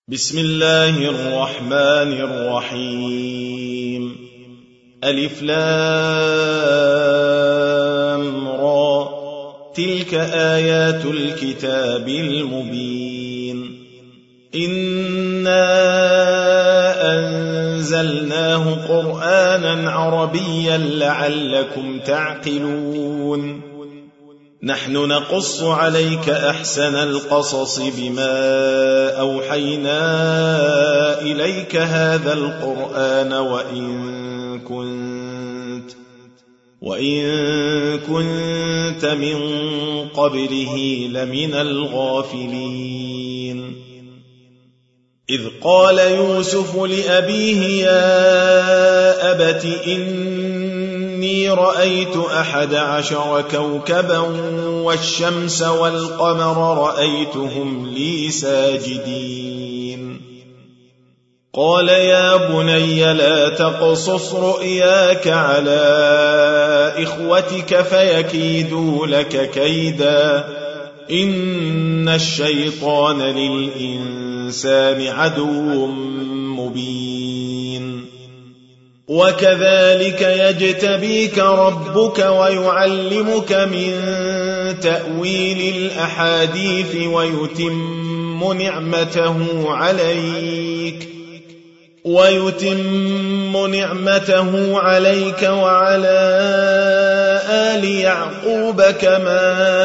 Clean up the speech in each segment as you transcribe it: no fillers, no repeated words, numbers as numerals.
بسم الله الرحمن الرحيم. ألف لام را، تلك آيات الكتاب المبين. إنا أنزلناه قرآنا عربيا لعلكم تعقلون. نحن نقص عليك أحسن القصص بما أوحينا إليك هذا القرآن وإن كنت من قبله لمن الغافلين. إذ قال يوسف لأبيه يا أبت إني رأيت 11 كوكبا والشمس والقمر رأيتهم لي ساجدين. قال يا بني لا تقصص رؤياك على إخوتك فيكيدوا لك كيدا، إن الشيطان للإنسان عدو مبين. وكذلك يجتبيك ربك ويعلمك من تأويل الأحاديث ويتم نعمته عليك وعلى آل يعقوب كما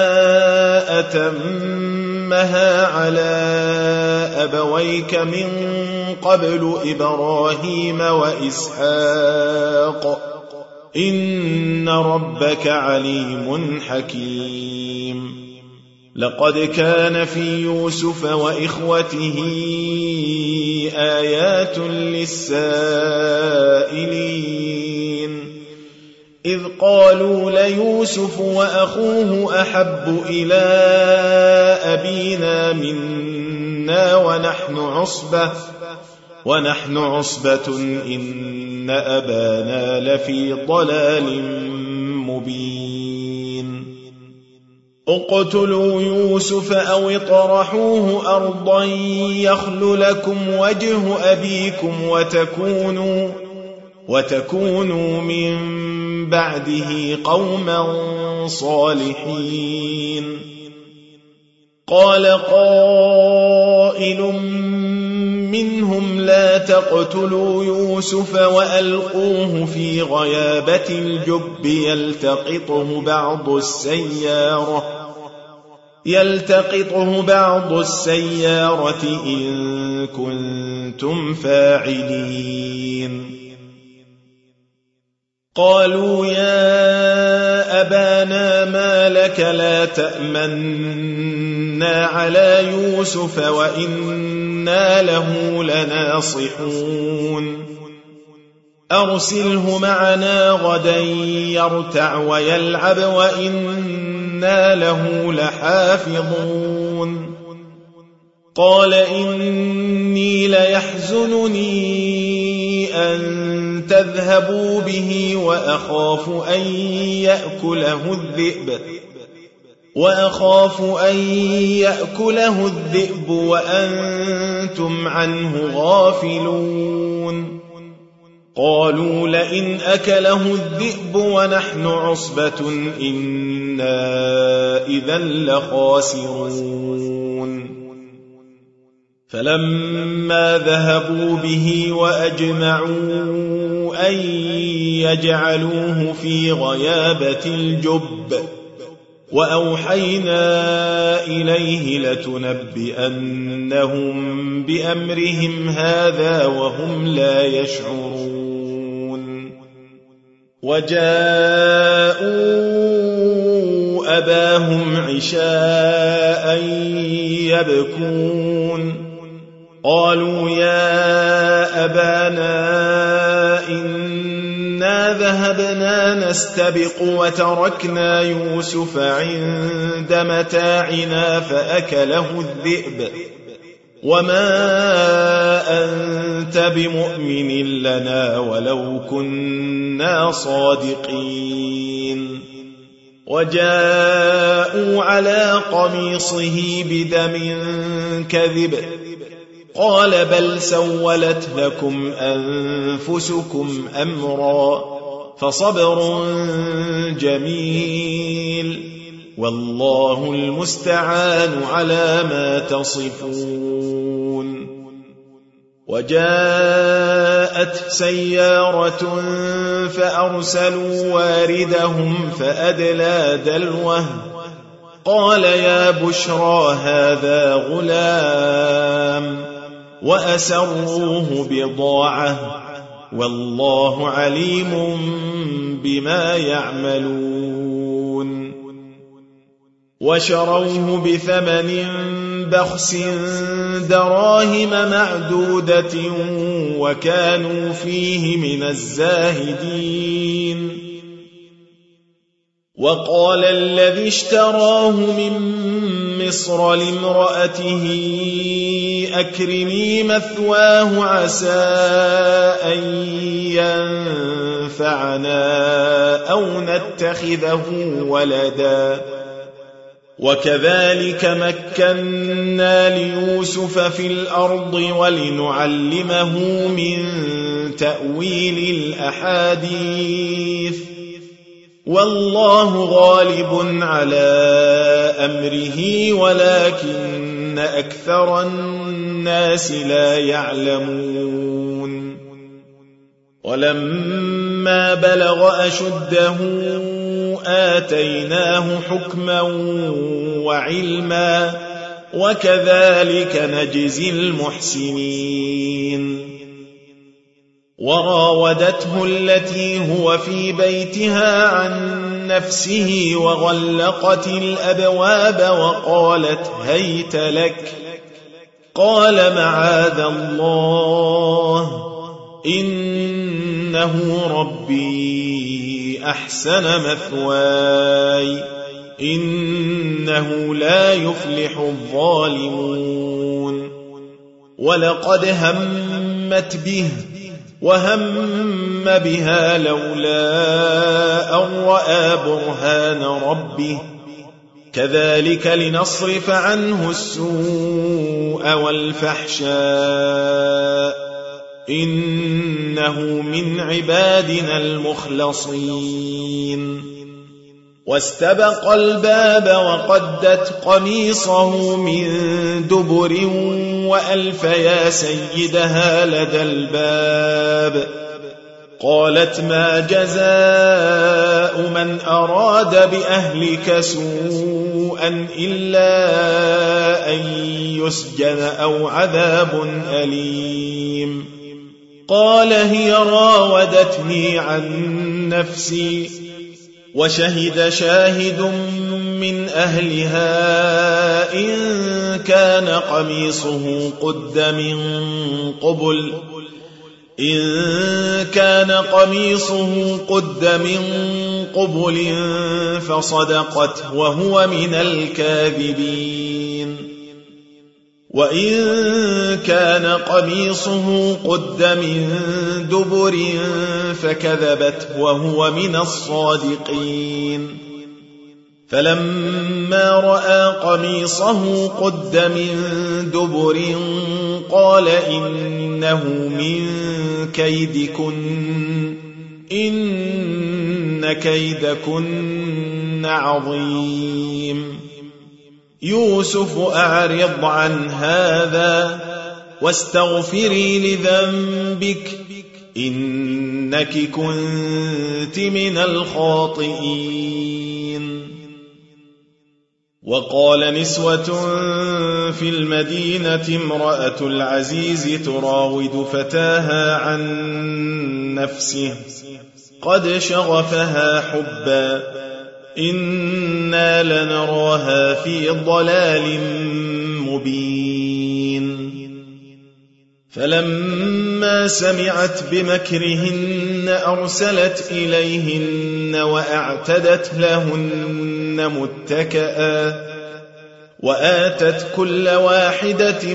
أتمها على أبويك من قبل إبراهيم وإسحاق، إن ربك عليم حكيم. لقد كان في يوسف وإخوته آيات للسائلين، إذ قالوا ليوسف وأخوه أحب إلى أبينا منا ونحن عصبة إن أبانا لفي ضلال مبين. اقتلوا يوسف أو اطرحوه أرضا يخل لكم وجه أبيكم وتكونوا من بعده قوما صالحين. قال قائل منهم لا تقتلوا يوسف وألقوه في غيابة الجب يلتقطه بعض السيارة إن كنتم فاعلين. قالوا يا أبانا ما لك لا تأمنا على يوسف وإنا له لناصحون. أرسله معنا غدا يرتع ويلعب وإنا له لحافظون. قال إني ليحزنني أن تذهبوا به وأخاف أن يأكله الذئب وأنتم عنه غافلون. قالوا لئن أكله الذئب ونحن عصبة إنا إذا لخاسرون. فلما ذهبوا به وأجمعوا أن يجعلوه في غيابة الجب وأوحينا إليه لتنبئنهم بأمرهم هذا وهم لا يشعرون. وجاءوا أباهم عشاء يبكون. قالوا يا أبانا إنا ذهبنا نستبق وتركنا يوسف عند متاعنا فأكله الذئب وما أنت بمؤمن لنا ولو كنا صادقين. وجاءوا على قميصه بدم كذب قال بل سولت لكم أنفسكم أمرا فصبر جميل والله المستعان على ما تصفون. وجاءت سيارة فأرسلوا واردهم فأدلى دلوه قال يا بشرى هذا غلام وأسروه بضاعة والله عليم بما يعملون. وشروه بثمن بخس دراهم معدودة وكانوا فيه من الزاهدين. وقال الذي اشتراه من مصر لامرأته أكرمي مثواه عسى أن ينفعنا أو نتخذه ولدا وكذلك مكنا ليوسف في الأرض ولنعلمه من تأويل الأحاديث والله غالب على أمره ولكن أكثر الناس لا يعلمون. ولما بلغ أشده آتيناه حكما وعلما وكذلك نجزي المحسنين. وراودته التي هو في بيتها عن نفسه وغلقت الأبواب وقالت هيت لك قال معاذ الله إنه ربي أحسن مثواي إنه لا يفلح الظالمون. ولقد همت به وهم بها لولا أن رأى برهان ربه كذلك لنصرف عنه السوء والفحشاء إنه من عبادنا المخلصين. واستبق الباب وقدت قميصه من دبر وألف يا سيدها لدى الباب قالت ما جزاء من أراد بأهلك سوءا إلا أن يسجن أو عذاب أليم. قال هي راودتني عن نفسي وشهد شاهد من أهلها إن كان قميصه قد من قبل فصدقت وهو من الكاذبين وإن كان قميصه قد من دبر فكذبت وهو من الصادقين. فلما رأى قميصه قد من دبر قال إنه من كيدكن إن كيدكن عظيم. يوسف أعرض عن هذا واستغفري لذنبك إنك كنت من الخاطئين. وقال نسوة في المدينة امرأة العزيز تراود فتاها عن نفسه قد شغفها حبا إنا لنراها في ضلال مبين. فلما سمعت بمكرهن أرسلت إليهن وأعتدت لهن متكئا وآتت كل واحدة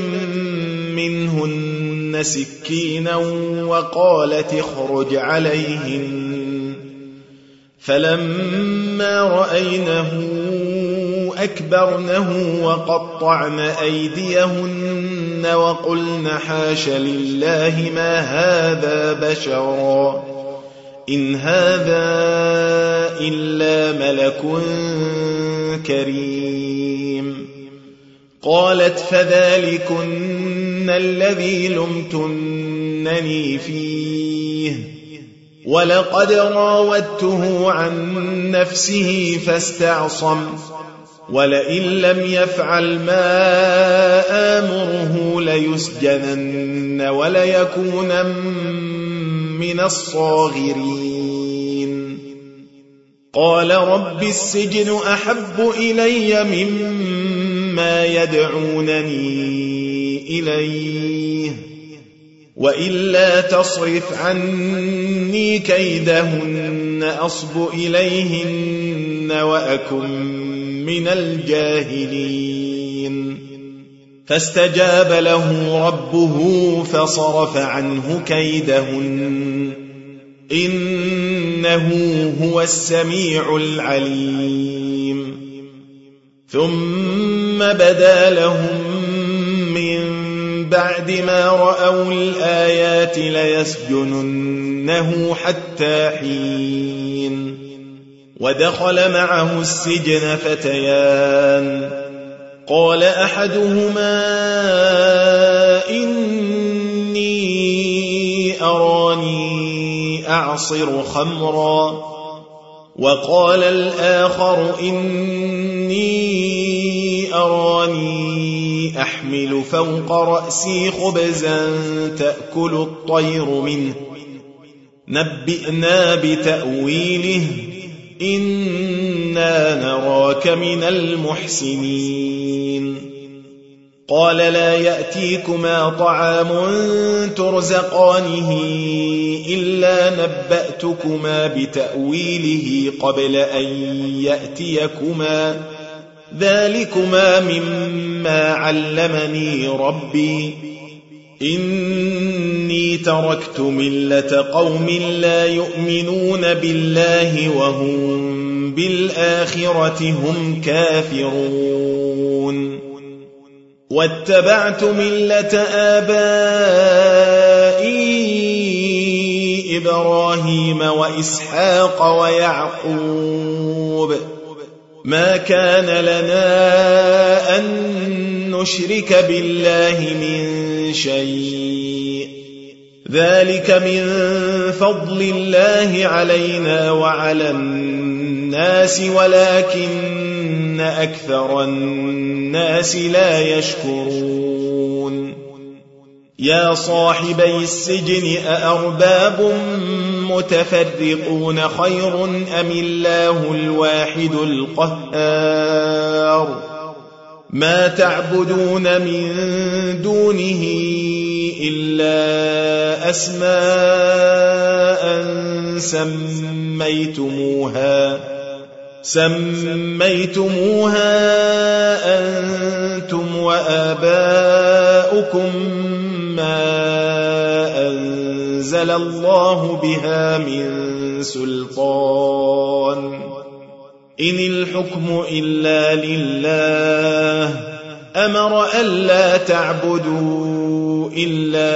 منهن سكينا وقالت اخرج عليهن. فلما رأينه أكبرنه وقطعن أيديهن وقلن حاش لله ما هذا بشرا إن هذا إلا ملك كريم. قالت فذلكن الذي لمتنني فيه ولقد راودته عن نفسه فاستعصم ولئن لم يفعل ما آمره ليسجنن وليكون من الصاغرين. قال رب السجن أحب إلي مما يدعونني إليه وإلا تصرف عني كيدهن أصب إليهن وأكن من الجاهلين. فاستجاب له ربه فصرف عنه كيدهن إنه هو السميع العليم. ثم بدا لهم من بعد ما رأوا الآيات ليسجننه حتى حين. ودخل معه السجن فتيان قال أحدهما إني أراني أعصر خمرا وقال الآخر إني أراني أحمل فوق رأسي خبزا تأكل الطير منه نبئنا بتأويله إنا نراك من المحسنين. قال لا يأتيكما طعام ترزقانه إلا نبأتكما بتأويله قبل أن يأتيكما ذلكما مما علمني ربي إني تركت ملة قوم لا يؤمنون بالله وهم بالآخرة هم كافرون واتبعت ملة آبائي إبراهيم وإسحاق ويعقوب ما كان لنا أن نشرك بالله من شيء ذلك من فضل الله علينا وعلى الناس ولكن أكثر الناس لا يشكرون. يا صاحبي السجن أأرباب متفرقون خير أم الله الواحد القهار ما تعبدون من دونه إلا أسماء سميتموها أنتم وآباؤكم ما أنزل الله بها من سلطان إن الحكم إلا لله أمر ألا تعبدوا إلا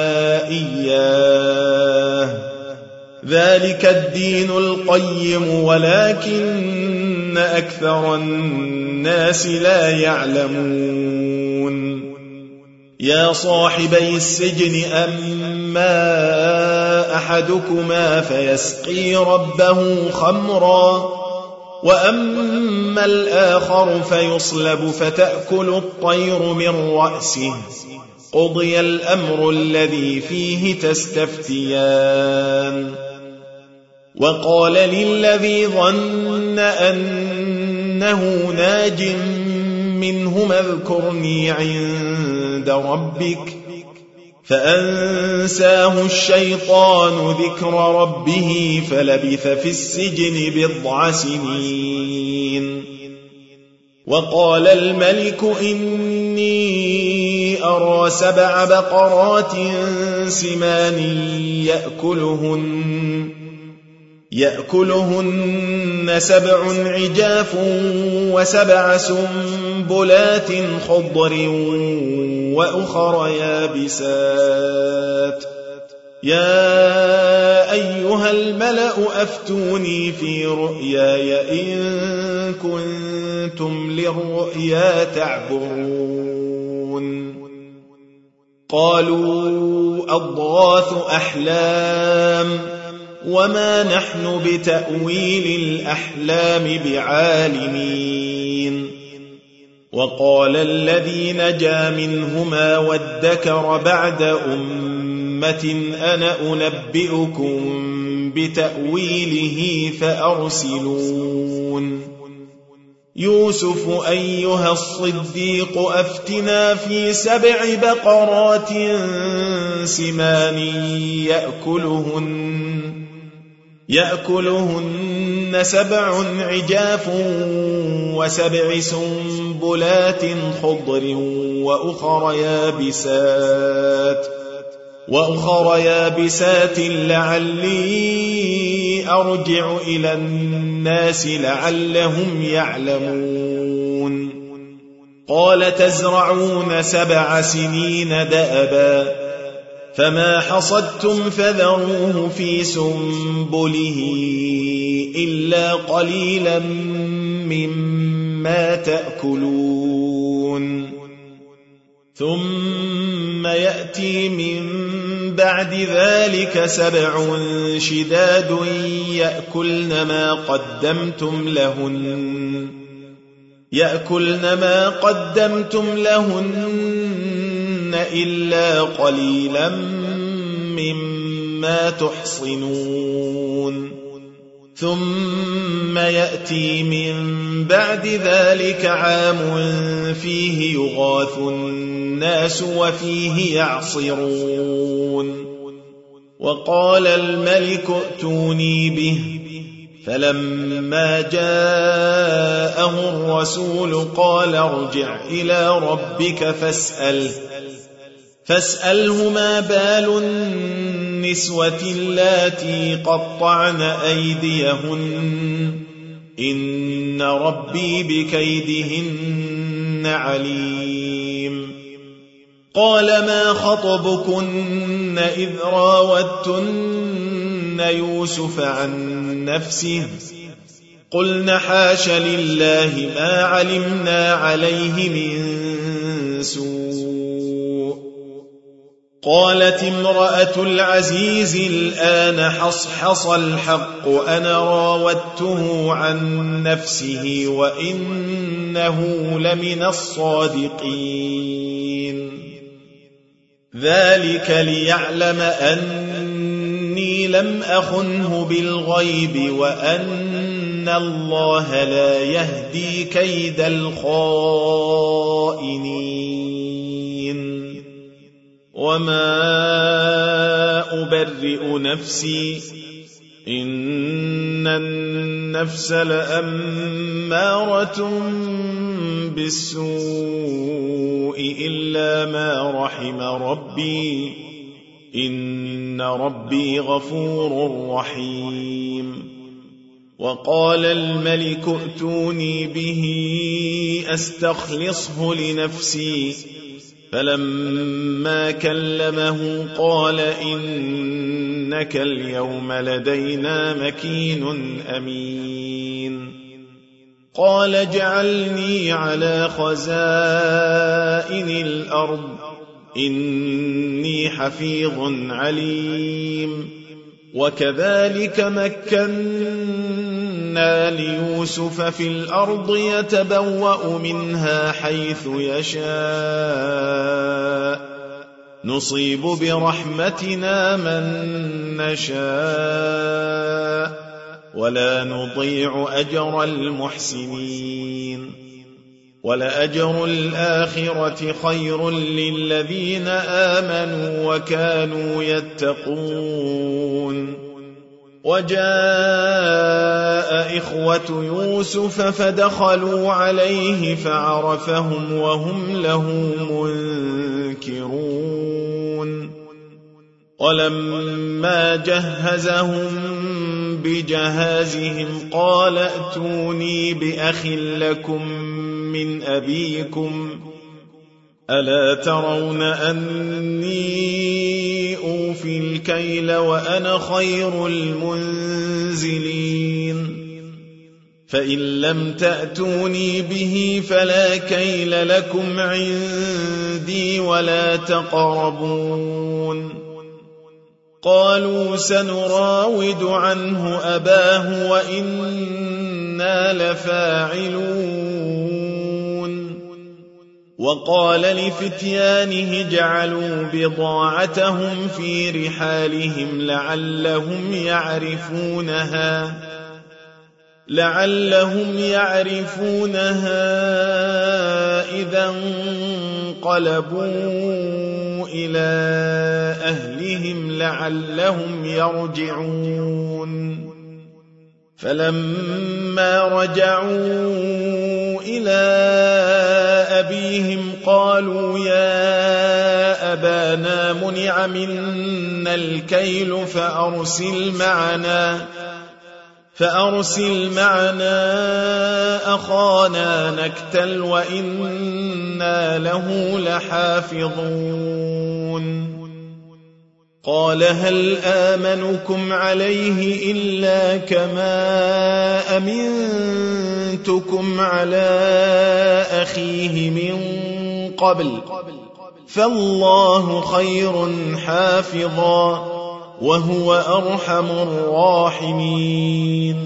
إياه ذلك الدين القيم ولكن أكثر الناس لا يعلمون. يا صاحبي السجن أما أحدكما فيسقي ربه خمرا وأما الآخر فيصلب فتأكل الطير من رأسه قضي الأمر الذي فيه تستفتيان. وقال للذي ظن أنه ناج منهما اذكرني عند ربك فأنساه الشيطان ذكر ربه فلبث في السجن 9 سنين. وقال الملك إني أرى 7 بقرات سمان يأكلهن 7 عجاف و7 سنبلات خضر وأخر يابسات يا أيها الملأ أفتوني في رؤياي إن كنتم للرؤيا تعبرون قالوا أضغاث أحلام وما نحن بتأويل الأحلام بعالمين وقال الذي نجا منهما وادكر بعد أمة أنا أنبئكم بتأويله فأرسلون يوسف أيها الصديق أفتنا في 7 بقرات سمان يأكلهن 7 عجاف و7 سنبلات خضر وأخر يابسات لعلي أرجع إلى الناس لعلهم يعلمون قال تزرعون 7 سنين دأبا فما حصدتم فذروه في سنبله إلا قليلا مما تأكلون ثم يأتي من بعد ذلك 7 شداد يأكلن ما قدمتم لهن إلا قليلا مما تحصنون ثم يأتي من بعد ذلك عام فيه يغاث الناس وفيه يعصرون وقال الملك ائتوني به فلما جاءه الرسول قال ارجع إلى ربك فاسأله ما بال النسوة اللاتي قطعن أيديهن إن ربي بكيدهن عليم قال ما خطبكن إذ راوتن يوسف عن نفسه قلن حاش لله ما علمنا عليه من سوء قالت امرأة العزيز الآن حصحص الحق أنا راودته عن نفسه وإنه لمن الصادقين ذلك ليعلم أني لم أخنه بالغيب وأن الله لا يهدي كيد الخائنين وما أبرئ نفسي إن النفس لأمارة بالسوء إلا ما رحم ربي إن ربي غفور رحيم وقال الملك ائتوني به أستخلصه لنفسي فلما كلمه قال إنك اليوم لدينا مكين أمين قال اجعلني على خزائن الأرض إني حفيظ عليم وكذلك مكنا ليوسف في الأرض يتبوأ منها حيث يشاء نصيب برحمتنا من نشاء ولا نضيع أجر المحسنين ولأجر الآخرة خير للذين آمنوا وكانوا يتقون وجاء إخوة يوسف فدخلوا عليه فعرفهم وهم له منكرون ولما جهزهم بجهازهم قال ائتوني بأخ لكم من أبيكم ألا ترون أني أوفي الكيل وأنا خير المنزلين فإن لم تأتوني به فلا كيل لكم عندي ولا تقربون قالوا سنراود عنه أباه وإنا لفاعلون وقال لفتيانه جعلوا بضاعتهم في رحالهم لعلهم يعرفونها إذا انقلبوا إلى أهلهم لعلهم يرجعون فلما رجعوا إلى أبيهم قالوا يا أبانا منع منا الكيل فأرسل معنا أخانا نكتل وإنا له لحافظون قال هل آمنكم عليه إلا كما أمنتكم على أخيه من قبل فالله خير حافظا وهو أرحم الراحمين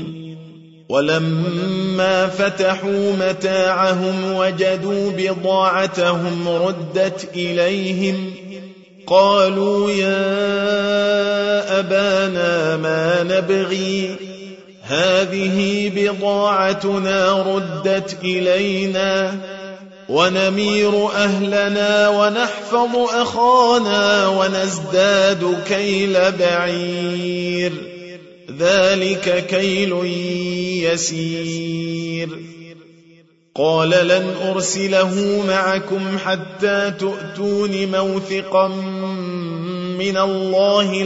ولما فتحوا متاعهم وجدوا بضاعتهم ردت إليهم قالوا يا أبانا ما نبغي هذه بضاعتنا ردت إلينا ونمير أهلنا ونحفظ أخانا ونزداد كيل بعير ذلك كيل يسير قال لن أرسله معكم حتى تؤتون موثقا من الله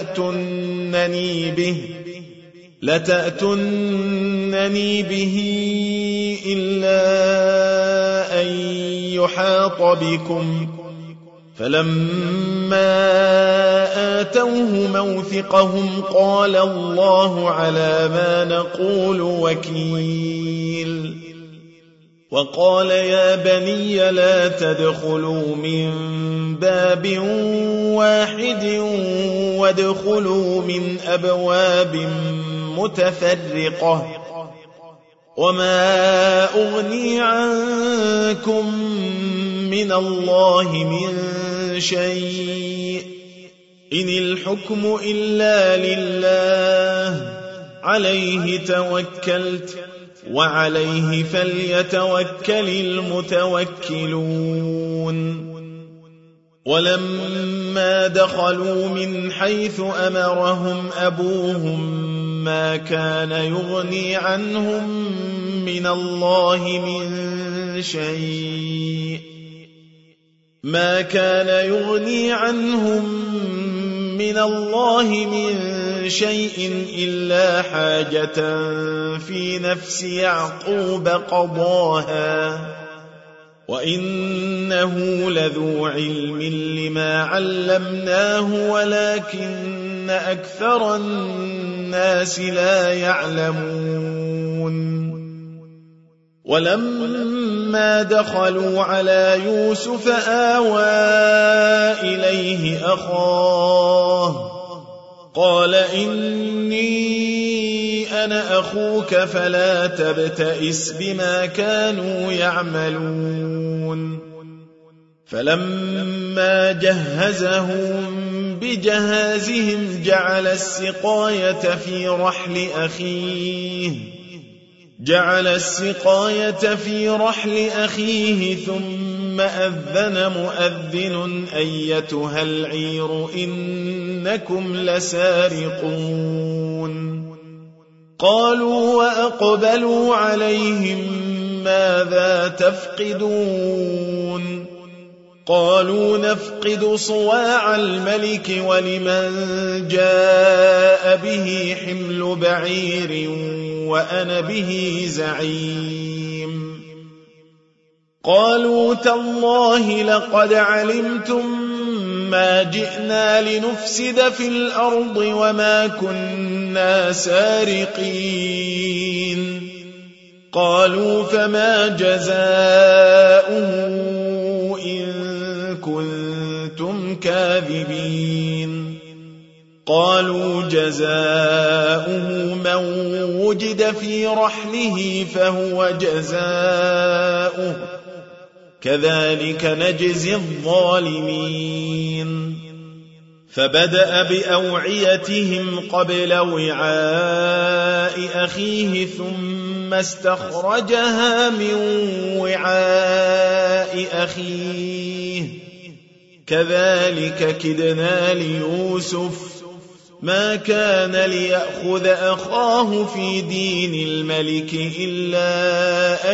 لتأتنني به إلا أن يحاط بكم فلما آتوه موثقهم قال الله على ما نقول وكيل وقال يا بني لا تدخلوا من باب واحد وادخلوا من أبواب متفرقة وما أغني عنكم من الله من شيء إن الحكم إلا لله عليه توكلت وعليه فليتوكل المتوكلون ولما دخلوا من حيث أمرهم أبوهم ما كان يغني عنهم من الله من شيء إلا حاجة في نفس يعقوب قضاها وإنه لذو علم لما علمناه ولكن أكثر الناس لا يعلمون ولما دخلوا على يوسف آوى إليه أخاه قال إني أنا أخوك فلا تبتئس بما كانوا يعملون فلما جهزهم بجهازهم جعل السقاية في رحل أخيه ثم أذن مؤذن أيتها العير إنكم لسارقون قالوا وأقبلوا عليهم ماذا تفقدون قالوا نفقد صواع الملك ولمن جاء به حمل بعير وأنا به زعيم قالوا تالله لقد علمتم ما جئنا لنفسد في الأرض وما كنا سارقين قالوا فما جزاؤه إن كنتم كاذبين قالوا جزاؤه من وجد في رحله فهو جزاؤه كذلك نجزي الظالمين فبدأ بأوعيتهم قبل وعاء أخيه ثم استخرجها من وعاء أخيه كذلك كدنا ليوسف ما كان ليأخذ أخاه في دين الملك إلا أن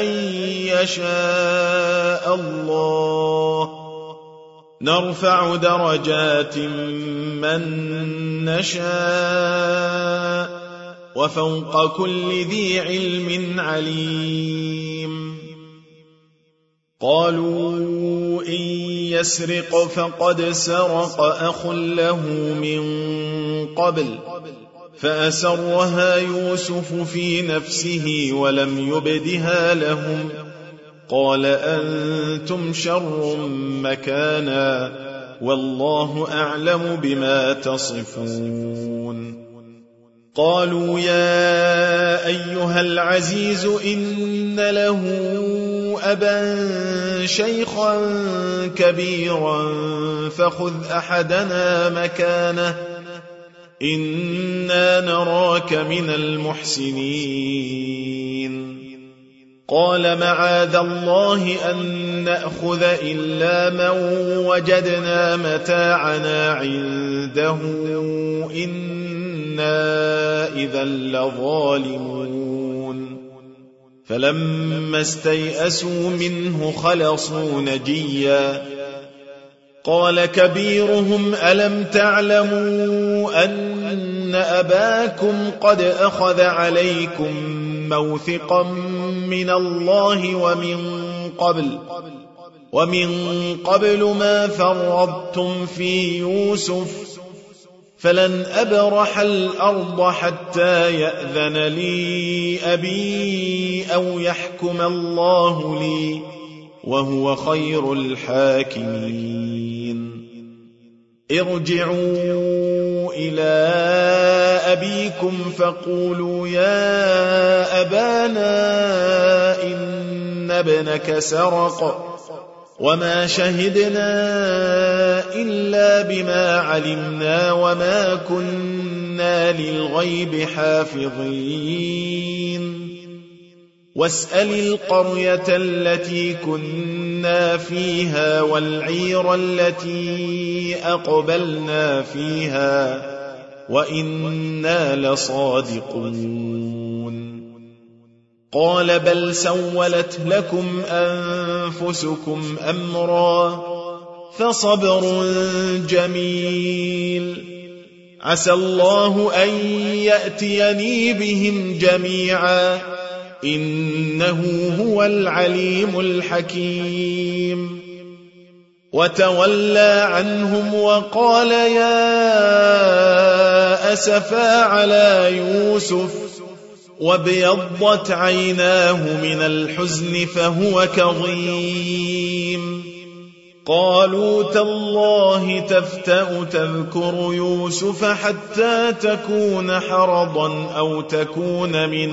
يشاء الله نرفع درجات من نشاء وفوق كل ذي علم عليم قالوا إن يسرق فقد سرق أخ له من قبل فأسرها يوسف في نفسه ولم يبدها لهم قال أنتم شر مكانا والله أعلم بما تصفون قالوا يا أيها العزيز إن له أبا شيخا كبيرا فخذ أحدنا مكانه إنا نراك من المحسنين قال معاذ الله أن نأخذ إلا من وجدنا متاعنا عنده إنا إذا لظالمون فلما استيئسوا منه خلصوا نجيا قال كبيرهم ألم تعلموا أن أباكم قد أخذ عليكم موثقا من الله ومن قبل ما فرضتم في يوسف فلن أبرح الأرض حتى يأذن لي أبي أو يحكم الله لي وهو خير الحاكمين ارجعوا إلى أبيكم فقولوا يا أبانا إن ابنك سرق وما شهدنا إلا بما علمنا وما كنا للغيب حافظين واسأل القرية التي كنا فيها والعير التي أقبلنا فيها وإنا لصادقون قال بل سولت لكم أنفسكم أمرا فصبر جميل عسى الله أن يأتيني بهم جميعا إنه هو العليم الحكيم وتولى عنهم وقال يا أسفا على يوسف وابيضت عيناه من الحزن فهو كظيم قالوا تالله تفتأ تذكر يوسف حتى تكون حرضا أو تكون من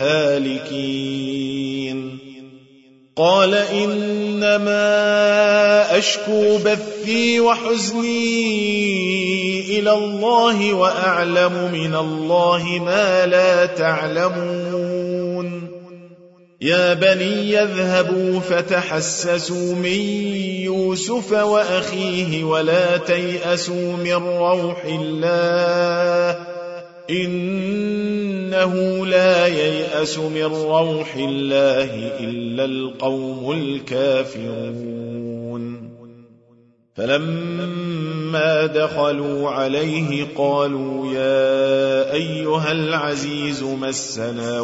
الهالكين قال إنما أشكو بثي وحزني إلى الله وأعلم من الله ما لا تعلمون يا بني يذهبوا فتحسسوا من يوسف وأخيه ولا تيأسوا من روح الله إنه لا ييأس من روح الله إلا القوم الكافرون فلما دخلوا عليه قالوا يا أيها العزيز مسنا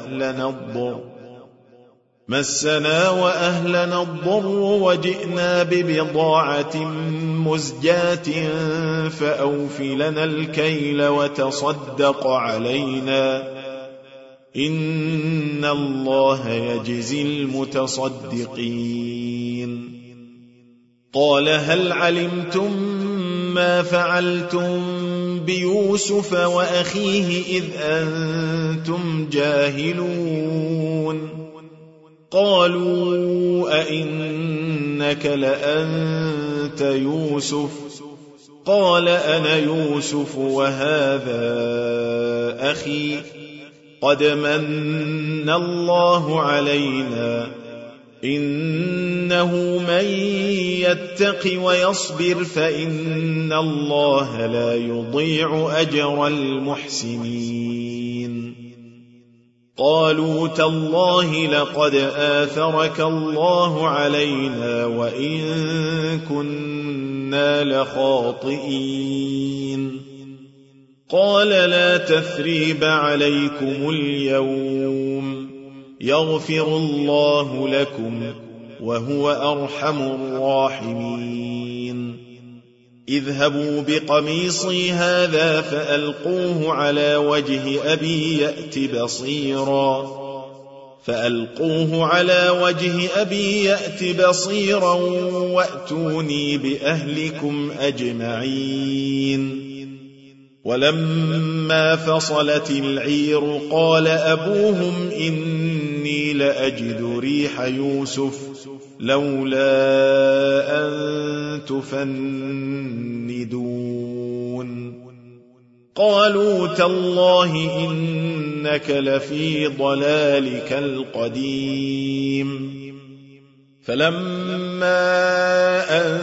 وأهلنا الضر وجئنا ببضاعة مزجاة فأوف لنا الكيل وتصدق علينا إن الله يجزي المتصدقين. قال هل علمتم ما فعلتم بيوسف وأخيه إذ أنتم جاهلون؟ قالوا أئنك لأنت يوسف؟ قال أنا يوسف وهذا أخي قد من الله علينا إنه من يتق ويصبر فإن الله لا يضيع أجر المحسنين. قالوا تالله لقد آثرك الله علينا وإن كنا لخاطئين. قال لا تثريب عليكم اليوم يغفر الله لكم وهو أرحم الراحمين. اذهبوا بقميصي هذا فألقوه على وجه أبي يأت بصيرا وأتوني بأهلكم أجمعين. ولما فصلت العير قال أبوهم إني لأجد ريح يوسف لولا أن تفندون. قالوا تالله إنك لفي ضلالك القديم. فلما أن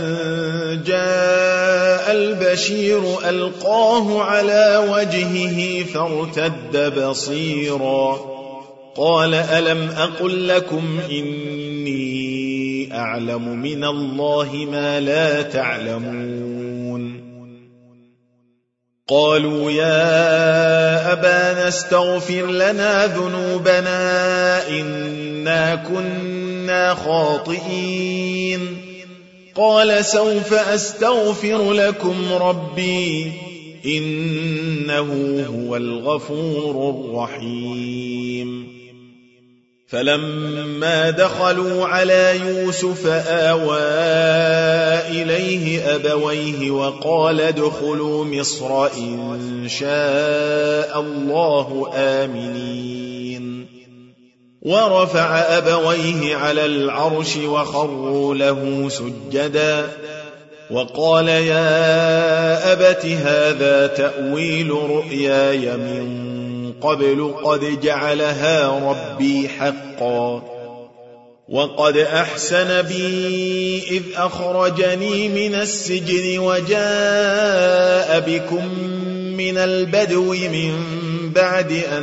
جاء البشير ألقاه على وجهه فارتد بصيرا قال ألم أقل لكم إني أعلم من الله ما لا تعلمون. قالوا يا أبانا استغفر لنا ذنوبنا إنا كنا خاطئين. قال سوف أستغفر لكم ربي إنه هو الغفور الرحيم. فلما دخلوا على يوسف آوى إليه أبويه وقال ادخلوا مصر إن شاء الله آمنين. ورفع أبويه على العرش وخروا له سجدا وقال يا أبت هذا تأويل رؤياي من قبل قد جعلها ربي حقا وقد أحسن بي إذ أخرجني من السجن وجاء بكم من البدو من بعد أن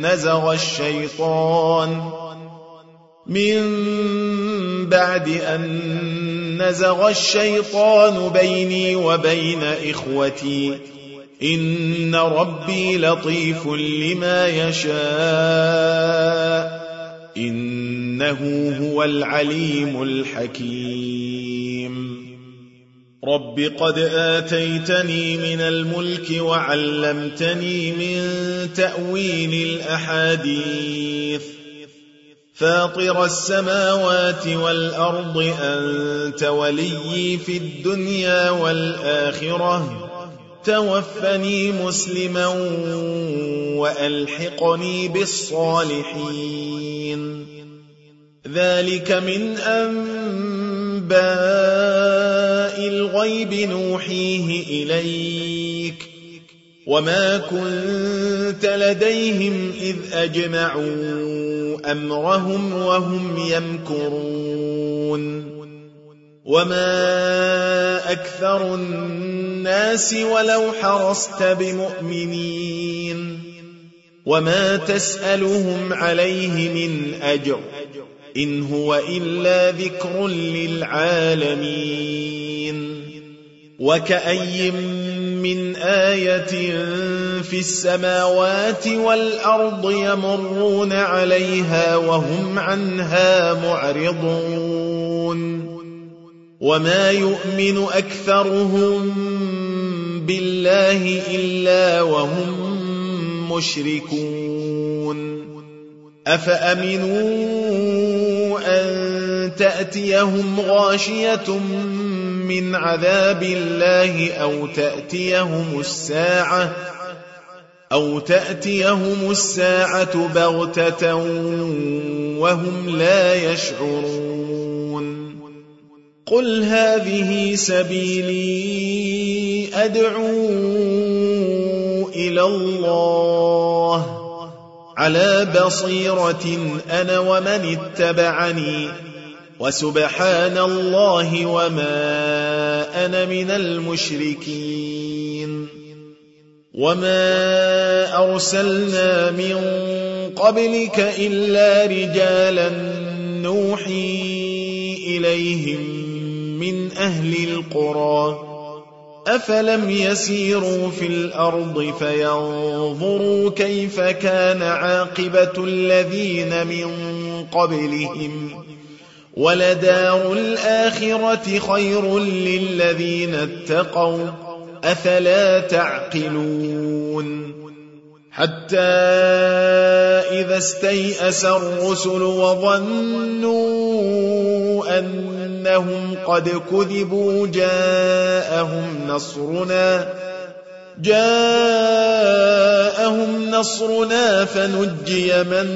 نزغ الشيطان بيني وبين إخوتي إن ربي لطيف لما يشاء إنه هو العليم الحكيم. رب قد آتيتني من الملك وعلمتني من تأويل الأحاديث فاطر السماوات والأرض أنت وليي في الدنيا والآخرة توفني مسلما وألحقني بالصالحين. ذلك من أنباء الغيب نوحيه إليك وما كنت لديهم إذ أجمعوا أمرهم وهم يمكرون. وما أكثر الناس ولو حرصت بمؤمنين وما تسألهم عليه من أجر إن هو إلا ذكر للعالمين. وكأي من آية في السماوات والأرض يمرون عليها وهم عنها معرضون وما يؤمن أكثرهم بالله إلا وهم مشركون أفأمنوا أن تأتيهم غاشية من عذاب الله أو تأتيهم الساعة بغتة وهم لا يشعرون قل هذه سبيلي أدعو إلى الله على بصيرة أنا ومن اتبعني وسبحان الله وما أنا من المشركين وما أرسلنا من قبلك إلا رجالا نوحي إليهم من أهل القرى أفلم يسيروا في الأرض فينظروا كيف كان عاقبة الذين من قبلهم ولدار الآخرة خير للذين اتقوا أفلا تعقلون حتى إذا استيأس الرسل وظنوا أنهم قد كذبوا جاءهم نصرنا فنجي من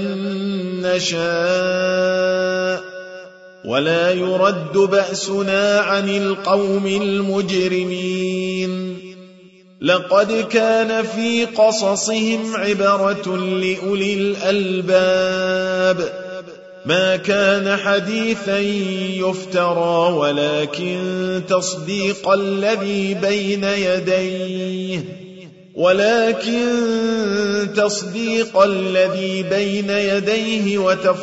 نشاء ولا يرد بأسنا عن القوم المجرمين لقد كان في قصصهم عبرة لأولي الألباب ما كان حديثا يفترى ولكن تصديق الذي بين يديه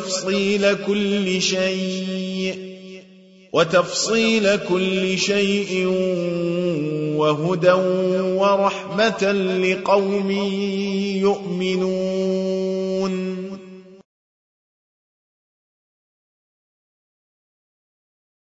وتفصيل كل شيء وهدى ورحمة لقوم يؤمنون